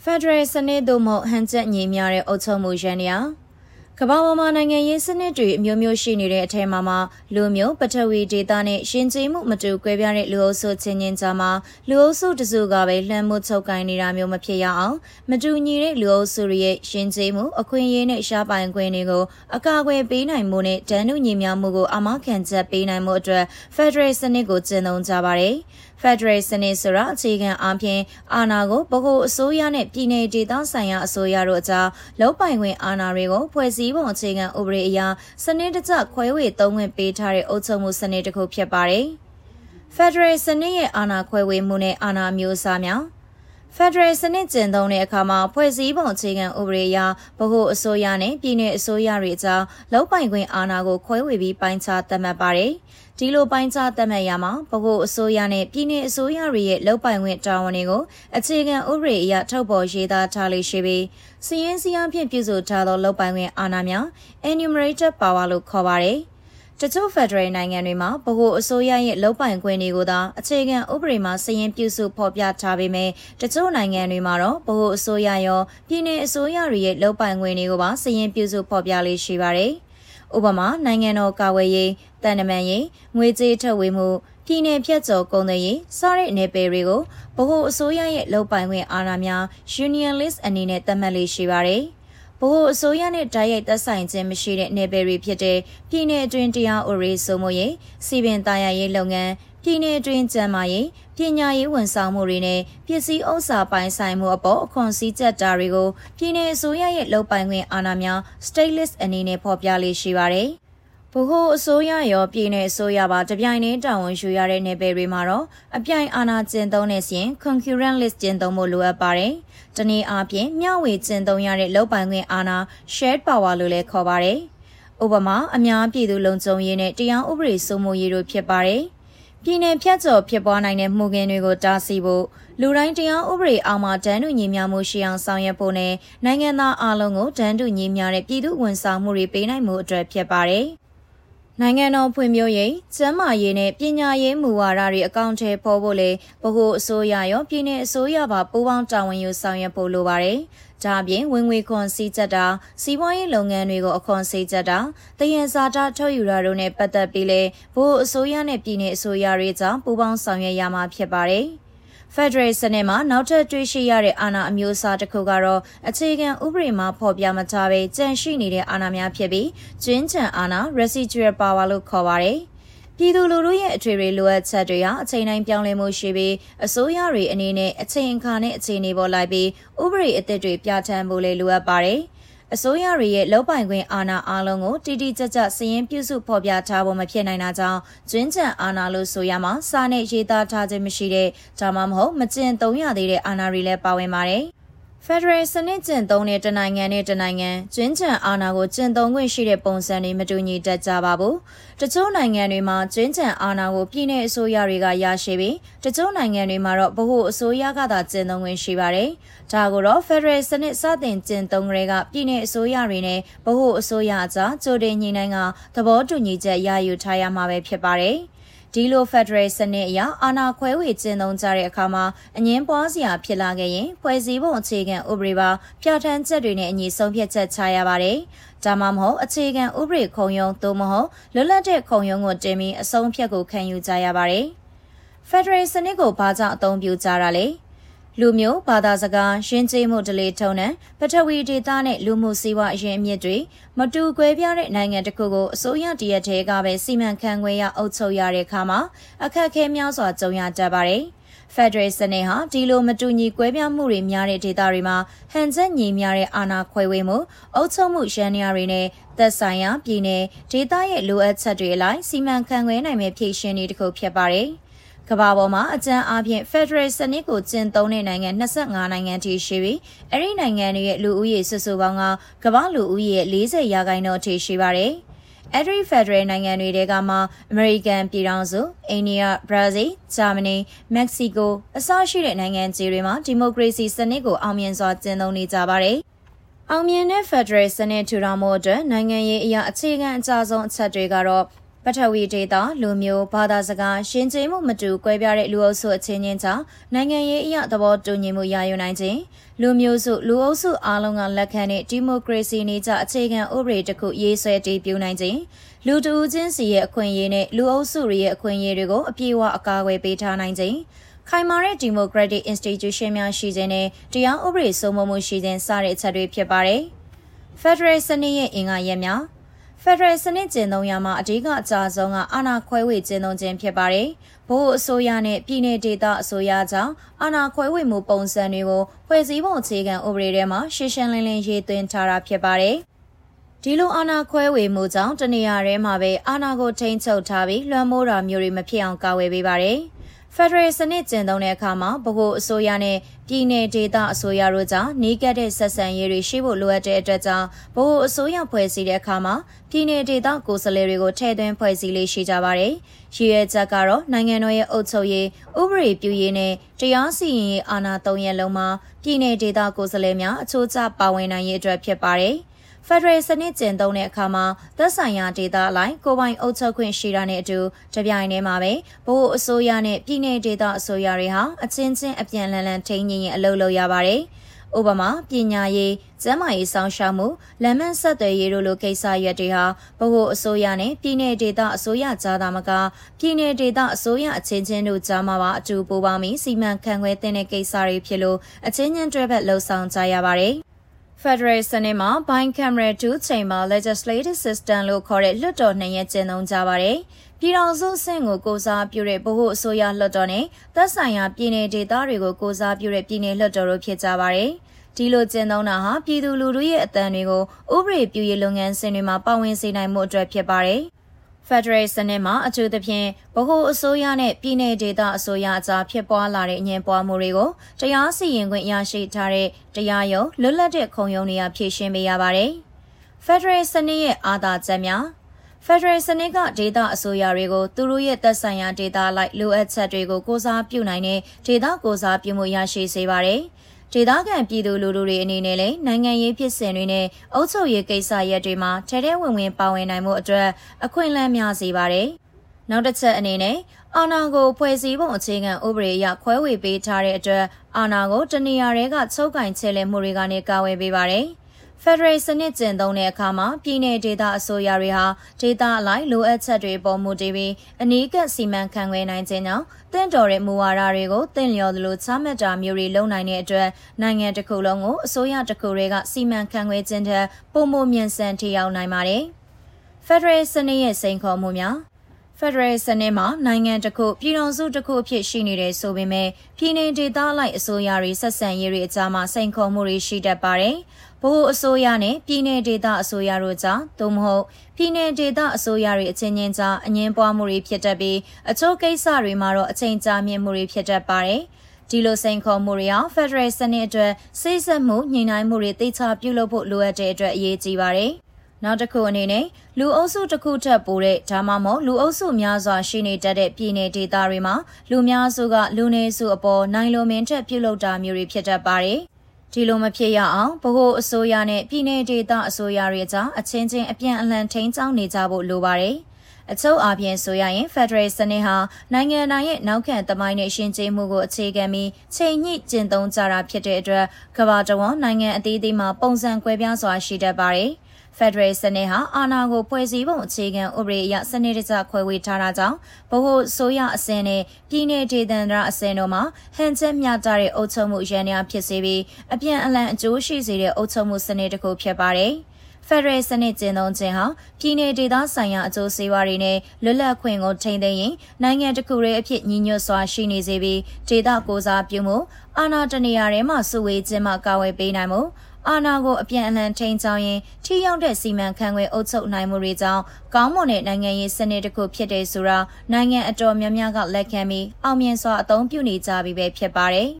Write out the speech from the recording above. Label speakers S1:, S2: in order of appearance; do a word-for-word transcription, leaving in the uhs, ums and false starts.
S1: Federal စနစ်သို့မဟုတ်ဟန်ချက်ညီများတဲ့အုပ်ချုပ်မှုရန်ရာကမ္ဘာပေါ်မှာနိုင်ငံရေးစနစ်တွေမျိုးမျိုးရှိနေတဲ့အထက်မှာလူမျိုးပထဝီဒေသနဲ့ရှင်ကျေးမှုမတူကွဲပြားတဲ့လူအုပ်စုချင်းချင်းကြားမှာလူအုပ်စုတစုကပဲလှမ်းမှုချုပ်ကိုင်းနေတာမျိုးမဖြစ်ရအောင်မတူညီတဲ့လူအုပ်စုရဲ့ရှင်ကျေးမှုအခွင့်အရေးနဲ့ရှားပိုင်ခွင့်တွေကိုအကာအကွယ်ပေးနိုင်မှုနဲ့တန်တူညီမျှမှုကိုအမခံချက်ပေးနိုင်မှုအတွက် Federal စနစ်ကိုကျင့်သုံးကြပါတယ်။ Federal စနစ်ဆိုတာအခြေခံအားဖြင့်အာဏာကိုဗဟိုအစိုးရနဲ့ပြည်내ဒေသဆိုင်ရာအစိုးရတို့အကြားလောက်ပိုင်ခွင့်အာဏာတွေကိုဖွဲ့စည်းပုံအခြေခံဥပဒေအရစနစ်တကျခွဲဝေသုံးခွင့်ပေးထားတဲ့အုပ်ချုပ်မှုစနစ်တစ်ခုဖြစ်ပါတယ်။ Federal စနစ်ရဲ့အာဏာခွဲဝေမှုနဲ့အာဏာမျိုးအစားများ Federal စနစ်ကျင့်သုံးတဲ့အခါမှာဖွဲ့စည်းပုံအခြေခံဥပဒေအရဗဟိုအစိုးရနဲ့ပြည်내အစိုးရတွေအကြားလောက်ပိုင်ခွင့်အာဏာကိုခွဲဝေပြီးပိုင်းခြားသတ်မှတ်ပါတယ်။ဒီလိုပိုင်းခြားသတ်မှတ်ရမှာဗဟိုအစိုးရနဲ့ပြည်내အစိုးရတွေရဲ့လောက်ပိုင်ခွင့်တာဝန်တွေကိုအခြေခံဥပဒေအရထုတ်ပေါ်ရေးသားထားလို့ရှိပြီးစီးရင်စည်းအဖြစ်ပြုစုထားသောလောက်ပိုင်ခွင့်အာဏာများ enumerated power လို့ခေါ်ပါတယ်။တချို့ Federal နိုင်ငံတွေမှာဗဟိုအစိုးရရဲ့လောက်ပိုင်ခွင့်တွေကိုသာအခြေခံဥပဒေမှာစီးရင်ပြုစုဖော်ပြထားပေမဲ့တချို့နိုင်ငံတွေမှာတော့ဗဟိုအစိုးရရောပြည်내အစိုးရတွေရဲ့လောက်ပိုင်ခွင့်တွေကိုပါစီးရင်ပြုစုဖော်ပြလေးရှိပါတယ်။ဥပမာနိုင်ငံတော်ကာကွယ်ရေးတန်တမန်ရေးငွေကြေးထုတ်ဝေမှုပြည်내ဖြတ်ကျော်ကုန်သွယ်ရေးစတဲ့နယ်ပယ်တွေကိုဗဟိုအစိုးရရဲ့လောက်ပိုင်ခွင့်အာဏာများ Union List အနေနဲ့သတ်မှတ်လေးရှိပါတယ်။ဗဟိုအစိုးရနဲ့တိုက်ရိုက်သက်ဆိုင်ခြင်းမရှိတဲ့နယ်ပယ်တွေဖြစ်တဲ့ပြည်내အတွင်းတရားဥပဒေစိုးမိုးရေးစီပင်သားရရေးလုပ်ငန်းပြည်내အတွင်းကျန်းမာရေးပညာရေးဝန်ဆောင်မှုတွေနဲ့ပစ္စည်းဥစ္စာပိုင်ဆိုင်မှုအပေါ်အခွန်စည်းကြပ်တာတွေကိုပြည်내အစိုးရရဲ့လောက်ပိုင်ခွင့်အာဏာများ State List အနေနဲ့ဖော်ပြလေးရှိပါတယ်။ဗဟိုအစိုးရရောပြည်내အစိုးရပါတပြိုင်တည်းတာဝန်ယူရတဲ့နယ်ပယ်တွေမှာတော့အပြိုင်အာဏာကျင့်သုံးတဲ့စဉ် concurrent list ကျင့်သုံးဖို့လိုအပ်ပါတယ်။တနည်းအားဖြင့်မျှဝေကျင့်သုံးရတဲ့လောက်ပိုင်ခွင့်အာဏာ shared power လို့လည်းခေါ်ပါတယ်။ဥပမာအများပြည်သူလုံခြုံရေးနဲ့တရားဥပဒေစိုးမိုးရေးတို့ဖြစ်ပါတယ်။ပြည်내ဖြတ်ကျော်ဖြစ်ပွားနိုင်တဲ့မှုခင်းတွေကိုတားဆီးဖို့လူတိုင်းတရားဥပဒေအောက်မှာတန်းတူညီမျှမှုရှိအောင်ဆောင်ရွက်ဖို့နဲ့နိုင်ငံသားအလုံးကိုတန်းတူညီမျှတဲ့ပြည်သူဝန်ဆောင်မှုတွေပေးနိုင်မှုအတွက်ဖြစ်ပါတယ်။နိုင်ငံတော်ဖွံ့ဖြိုးရေးကျန်းမာရေးနဲ့ပညာရေးမူဝါဒတွေအကောင့်ထဲပေါ်ဖို့လေဗဟိုအစိုးရရောပြည်내အစိုးရပါပူးပေါင်းတာဝန်ယူဆောင်ရွက်ဖို့လိုပါတယ်။ဒါအပြင်ဝင်ငွေခွန်စည်းကြပ်တာစီးပွားရေးလုပ်ငန်းတွေကိုအခွန်စည်းကြပ်တာတယံဇာတထုတ်ယူတာတို့နဲ့ပတ်သက်ပြီးလေဗဟိုအစိုးရနဲ့ပြည်내အစိုးရတွေကြောင့်ပူးပေါင်းဆောင်ရွက်ရမှာဖြစ်ပါတယ်။ Federal စနစ်မှာနောက်ထပ်တွေ့ရှိရတဲ့အာဏာအမျိုးအစားတစ်ခုကတော့အခြေခံဥပဒေမှာဖော်ပြမထားဘဲကြန့်ရှိနေတဲ့အာဏာများဖြစ်ပြီးကျွင်းချံအာဏာ residual power လို့ခေါ်ပါတယ်။ပြည်သူလူထုရဲ့အထွေထွေလိုအပ်ချက်တွေဟာအချိန်တိုင်းပြောင်းလဲမှုရှိပြီးအစိုးရတွေအနေနဲ့အချိန်အခါနဲ့အခြေအနေပေါ်လိုက်ပြီးဥပဒေအသစ်တွေပြဋ္ဌာန်းဖို့လည်းလိုအပ်ပါတယ်။အစိုးရတွေရဲ့လောက်ပိုင်ခွင့်အာဏာအလုံးကိုတိတိကျကျစီရင်ပြုစုဖော်ပြထားဖို့မဖြစ်နိုင်တာကြောင့်ကျွင်းချံအာဏာလို့ဆိုရမှာစာနဲ့ရေးသားထားခြင်းမရှိတဲ့ဒါမှမဟုတ်မကျင့်သုံးရသေးတဲ့အာဏာတွေလည်းပါဝင်ပါတယ်။ Federal စနစ်ကျင့်သုံးတဲ့တနိုင်ငံနဲ့တနိုင်ငံကျွင်းချံအာဏာကိုကျင့်သုံးခွင့်ရှိတဲ့ပုံစံတွေမတူညီတတ်ကြပါဘူး။တချို့နိုင်ငံတွေမှာကျွင်းချံအာဏာကိုပြည်내အစိုးရတွေကရရှိပြီးတချို့နိုင်ငံတွေမှာတော့ဗဟိုအစိုးရကသာကျင့်သုံးခွင့်ရှိပါတယ်။ဒါကိုတော့ Federal စနစ်စတင်ကျင့်သုံးကြတဲ့ကပြည်내အစိုးရတွေနဲ့ဗဟိုအစိုးရအကြားကြိုတင်ညှိနှိုင်းကသဘောတူညီချက်ရယူထားရမှာပဲဖြစ်ပါတယ်။ဒီလို Federal စနစ်အရအာဏာခွဲဝေကျင့်သုံးကြတဲ့အခါမှာအငင်းပွားစရာဖြစ်လာခဲ့ရင်ဖွဲ့စည်းပုံအခြေခံဥပဒေပါပြဋ္ဌာန်းချက်တွေနဲ့အညီဆုံးဖြတ်ချက်ချရပါတယ်။ဒါမှမဟုတ်အခြေခံဥပဒေခုံရုံးသို့မဟုတ်လွတ်လပ်တဲ့ခုံရုံးကိုတင်ပြီးအဆုံးဖြတ်ကိုခံယူကြရပါတယ်။ Federal စနစ်ကိုဘာကြောင့်အသုံးပြုကြတာလဲ။လူမျိုးဘာသာစကားရှင်းကျေးမှုဒလေထုံးနဲ့ပထဝီဒေသနဲ့လူမှုစီးပွားအရင်းအမြစ်တွေမတူကွဲပြားတဲ့နိုင်ငံတစ်ခုကိုအစိုးရတရက်တည်းကပဲစီမံခန့်ခွဲရအုပ်ချုပ်ရတဲ့အခါမှာအခက်အခဲများစွာကြုံရတတ်ပါတယ်။ Federal စနစ်ဟာဒီလိုမတူညီကွဲပြားမှုတွေများတဲ့ဒေသတွေမှာဟန်ချက်ညီများတဲ့အာဏာခွဲဝေမှုအုပ်ချုပ်မှုရန်ရာတွေနဲ့သက်ဆိုင်ရာပြည်내ဒေသရဲ့လိုအပ်ချက်တွေအလိုက်စီမံခန့်ခွဲနိုင်မယ့်ဖြည့်ရှင်တွေတစ်ခုဖြစ်ပါတယ်။ကမ္ဘာပေါ်မှာအကြမ်းအားဖြင့် Federal စနစ်ကိုကျင့်သုံးတဲ့နိုင်ငံ၂၅နိုင်ငံထိရှိပြီးအဲ့ဒီနိုင်ငံတွေရဲ့လူဦးရေစုစုပေါင်းကကမ္ဘာလူဦးရေ၄၀ရာခိုင်နှုန်းထိရှိပါတယ်။အဲ့ဒီ Federal နိုင်ငံတွေထဲကမှ American ပြည်ထောင်စု၊အိန္ဒိယ၊ဘရာဇီး၊ဂျာမနီ၊မက္ကဆီကိုအစရှိတဲ့နိုင်ငံကြီးတွေမှာဒီမိုကရေစီစနစ်ကိုအောင်မြင်စွာကျင့်သုံးနေကြပါတယ်။အောင်မြင်တဲ့ Federal စနစ်ထူထောင်မှုအတွက်နိုင်ငံရေးအရာအခြေခံအကျဆုံးအချက်တွေကတော့ပထဝီဒေသလူမျိုးဘာသာစကားရှင်ကျေးမှုမတူကွဲပြားတဲ့လူအုပ်စုအချင်းချင်းကြားနိုင်ငံရေးအရသဘောတူညီမှုရယူနိုင်ခြင်းလူမျိုးစုလူအုပ်စုအားလုံးကလက်ခံတဲ့ဒီမိုကရေစီနည်းကျအခြေခံဥပဒေတစ်ခုရေးဆွဲတည်ပြုနိုင်ခြင်းလူတဦးချင်းစီရဲ့အခွင့်အရေးနဲ့လူအုပ်စုရဲ့အခွင့်အရေးတွေကိုအပြည့်အဝအကာအကွယ်ပေးထားနိုင်ခြင်းခိုင်မာတဲ့ Democratic Institution များရှိခြင်းနဲ့တရားဥပဒေစိုးမိုးမှုရှိခြင်းစတဲ့အချက်တွေဖြစ်ပါတယ်။ Federal စနစ်ရဲ့အင်္ဂါရပ်များFederal စနစ်ကျင့်သုံးရာမှာအဓိကအကြဆုံးကအာဏာခွဲဝေကျင့်သုံးခြင်းဖြစ်ပါတယ်။ဘို့အစိုးရနဲ့ပြည်내ဒေသအစိုးရကြောင့်အာဏာခွဲဝေမှုပုံစံတွေကိုဖွဲ့စည်းပုံအခြေခံဥပဒေထဲမှာရှင်းရှင်းလင်းလင်းရေးသွင်းထားတာဖြစ်ပါတယ်။ဒီလိုအာဏာခွဲဝေမှုကြောင့်တနေရာထဲမှာပဲအာဏာကိုထိန်းချုပ်ထားပြီးလွှမ်းမိုးတာမျိုးတွေမဖြစ်အောင်ကာဝယ်ပေးပါတယ်။ Federal စနစ်ကျင့်သုံးတဲ့အခါမှာဗဟိုအစိုးရနဲ့ပြည်내ဒေသအစိုးရတို့ကြောင့်နှီးကပ်တဲ့ဆက်ဆံရေးတွေရှိဖို့လိုအပ်တဲ့အတွက်ကြောင့်ဗဟိုအစိုးရဖွဲ့စည်းတဲ့အခါမှာပြည်내ဒေသကိုယ်စားလှယ်တွေကိုထည့်သွင်းဖွဲ့စည်းလေးရှိကြပါတယ်။ရည်ရွယ်ချက်ကတော့နိုင်ငံတော်ရဲ့အုပ်ချုပ်ရေးဥပဒေပြုရေးနဲ့တရားစီရင်ရေးအာဏာသုံးရပ်လုံးမှာပြည်내ဒေသကိုယ်စားလှယ်များအချိုးကျပါဝင်နိုင်ရေးအတွက်ဖြစ်ပါတယ်။ Federal စနစ်ကျင့်သုံးတဲ့အခါမှာသက်ဆိုင်ရာဒေသအလိုက်ကိုပိုင်အုပ်ချုပ်ခွင့်ရှိတာနဲ့အတူတပြိုင်တည်းမှာပဲဗဟိုအစိုးရနဲ့ပြည်내ဒေသအစိုးရတွေဟာအချင်းချင်းအပြန်အလှန်ထိန်းညှိရင်အလုပ်လုပ်ရပါတယ်။ဥပမာပညာရေး၊ကျန်းမာရေးစောင့်ရှောက်မှု၊လမ်းမဆက်သွယ်ရေးတို့လိုကိစ္စရပ်တွေဟာဗဟိုအစိုးရနဲ့ပြည်내ဒေသအစိုးရကြားသာမကပြည်내ဒေသအစိုးရအချင်းချင်းတို့ကြားမှာပါအတူပူးပေါင်းပြီးစီမံခန့်ခွဲတဲ့ကိစ္စတွေဖြစ်လို့အချင်းချင်းတွဲဘက်လှုပ်ဆောင်ကြရပါတယ်။ Federal စနစ်မှာ Bicameral Two Chamber Legislative System လို့ခေါ်တဲ့လွှတ်တော်နှစ်ရပ်ကျင့်သုံးကြပါတယ်။ပြည်ထောင်စုအဆင့်ကိုကိုစားပြုတဲ့ဗဟိုအစိုးရလွှတ်တော်နဲ့သက်ဆိုင်ရာပြည်내ဒေသတွေကိုကိုစားပြုတဲ့ပြည်내လွှတ်တော်တို့ဖြစ်ကြပါတယ်။ဒီလိုကျင့်သုံးတာဟာပြည်သူလူထုရဲ့အသံတွေကိုဥပဒေပြုရေးလုပ်ငန်းစဉ်တွေမှာပါဝင်စေနိုင်မှုအတွက်ဖြစ်ပါတယ်။ Federal စနစ်မှာအထူးသဖြင့်ဗဟိုအစိုးရနဲ့ပြည်내ဒေသအစိုးရအကြားဖြစ်ပွားလာတဲ့အငြင်းပွားမှုတွေကိုတရားစီရင်ခွင့်ရရှိထားတဲ့တရားရုံးလွတ်လပ်တဲ့ခုံရုံးတွေကဖြေရှင်းပေးရပါတယ်။ Federal စနစ်ရဲ့အာသာချက်များFederal စနစ်ကဒေသအစိုးရတွေကိုသူတို့ရဲ့သက်ဆိုင်ရာဒေသလိုက်လိုအပ်ချက်တွေကိုကိုစားပြုနိုင်တဲ့ဒေသကိုစားပြုမှုရရှိစေပါတယ်။ဒေသခံပြည်သူလူထုတွေအနေနဲ့လည်းနိုင်ငံရေးဖြစ်စဉ်တွေနဲ့အုပ်ချုပ်ရေးကိစ္စရပ်တွေမှာထဲထဲဝင်ဝင်ပါဝင်နိုင်မှုအတွက်အခွင့်အလမ်းများစေပါတယ်။နောက်တစ်ချက်အနေနဲ့အာဏာကိုဖွဲ့စည်းပုံအခြေခံဥပဒေအရခွဲဝေပေးထားတဲ့အတွက်အာဏာကိုတနေရာတွေကချုပ်ကင်ချဲ့လဲမှုတွေကနေကာဝယ်ပေးပါတယ်။ Federal စနစ်ကျင့်သုံးတဲ့အခါမှာပြည်내ဒေသအစိုးရတွေဟာဒေသအလိုက်လိုအပ်ချက်တွေပေါ်မူတည်ပြီးအနီးကပ်စီမံခန့်ခွဲနိုင်ခြင်းကြောင့်တင့်တော်တဲ့မူဝါဒတွေကိုတင့်လျော်သလိုချမှတ်တာမျိုးတွေလုပ်နိုင်တဲ့အတွက်နိုင်ငံတစ်ခုလုံးကိုအစိုးရတစ်ခုတွေကစီမံခန့်ခွဲခြင်းထက်ပိုမိုမြန်ဆန်ထိရောက်နိုင်ပါတယ်။ Federal စနစ်ရဲ့စိန်ခေါ်မှုများFederal စနစ်မှာနိုင်ငံတစ်ခုပြည်ထောင်စုတစ်ခုအဖြစ်ရှိနေတဲ့ဆိုပေမဲ့ပြည်내ဒေသလိုက်အစိုးရတွေဆက်ဆံရေးတွေအကြားမှာစိန်ခေါ်မှုတွေရှိတတ်ပါတယ်။ဗဟိုအစိုးရနဲ့ပြည်내ဒေသအစိုးရတို့ကြားသို့မဟုတ်ပြည်내ဒေသအစိုးရတွေအချင်းချင်းကြားအငြင်းပွားမှုတွေဖြစ်တတ်ပြီးအချို့ကိစ္စတွေမှာတော့အချိန်ကြာမြင့်မှုတွေဖြစ်တတ်ပါတယ်။ဒီလိုစိန်ခေါ်မှုတွေဟာ Federal စနစ်အတွက်စိတ်ဆက်မှုညှိနှိုင်းမှုတွေတိကျပြုလုပ်ဖို့လိုအပ်တဲ့အတွက်အရေးကြီးပါတယ်။နောက်တစ်ခုအနေနဲ့လူအုပ်စုတစ်ခုထက်ပိုတဲ့ဒါမှမဟုတ်လူအုပ်စုများစွာရှိနေတတ်တဲ့ပြည်내ဒေသတွေမှာလူများစုကလူနည်းစုအပေါ်နိုင်လိုမင်းထက်ပြုလုပ်တာမျိုးတွေဖြစ်တတ်ပါတယ်။ဒီလိုမဖြစ်ရအောင်ဗဟိုအစိုးရနဲ့ပြည်내ဒေသအစိုးရတွေကြားအချင်းချင်းအပြန်အလှန်ထိန်းကျောင်းနေကြဖို့လိုပါတယ်။အချုပ်အားဖြင့်ဆိုရရင် Federal စနစ်ဟာနိုင်ငံတိုင်းရဲ့နောက်ခံသမိုင်းနဲ့ရှင်ကျေးမှုကိုအခြေခံပြီးချိန်ညှိကျင့်သုံးကြတာဖြစ်တဲ့အတွက်ကမ္ဘာတစ်ဝန်းနိုင်ငံအသီးသီးမှာပုံစံကွဲပြားစွာရှိတတ်ပါတယ်။ Federal စနစ်ဟာအာဏာကိုဖွဲ့စည်းပုံအခြေခံဥပဒေအရစနစ်တကျခွဲဝေထားတာကြောင့်ဗဟိုအစိုးရအဆင့်နဲ့ပြည်내ဒေသန္တရအဆင့်တို့မှာဟန်ချက်မျှတတဲ့အုပ်ချုပ်မှုရန်ရာဖြစ်စေပြီးအပြန်အလှန်အကျိုးရှိစေတဲ့အုပ်ချုပ်မှုစနစ်တစ်ခုဖြစ်ပါတယ်။ Federal စနစ်ကျင့်သုံးခြင်းဟာပြည်내ဒေသဆိုင်ရာအကျိုးစီးပွားတွေနဲ့လွတ်လပ်ခွင့်ကိုထိန်းသိမ်းရင်နိုင်ငံတစ်ခုရဲ့အဖြစ်ညီညွတ်စွာရှိနေစေပြီးဒေသကိုစားပြုမှုအာဏာတနေရာထဲမှာစုဝေးခြင်းမှကာဝယ်ပေးနိုင်မှုအာဏာကိုအပြန်အလှန်ထိန်းကျောင်းရင်ထိရောက်တဲ့စီမံခန့်ခွဲအုပ်ချုပ်နိုင်မှုတွေကြောင့်ကောင်းမွန်တဲ့နိုင်ငံရေးစနစ်တစ်ခုဖြစ်တဲ့ဆိုတာနိုင်ငံအတော်များများကလက်ခံပြီးအောင်မြင်စွာအသုံးပြုနေကြပြီပဲဖြစ်ပါတယ်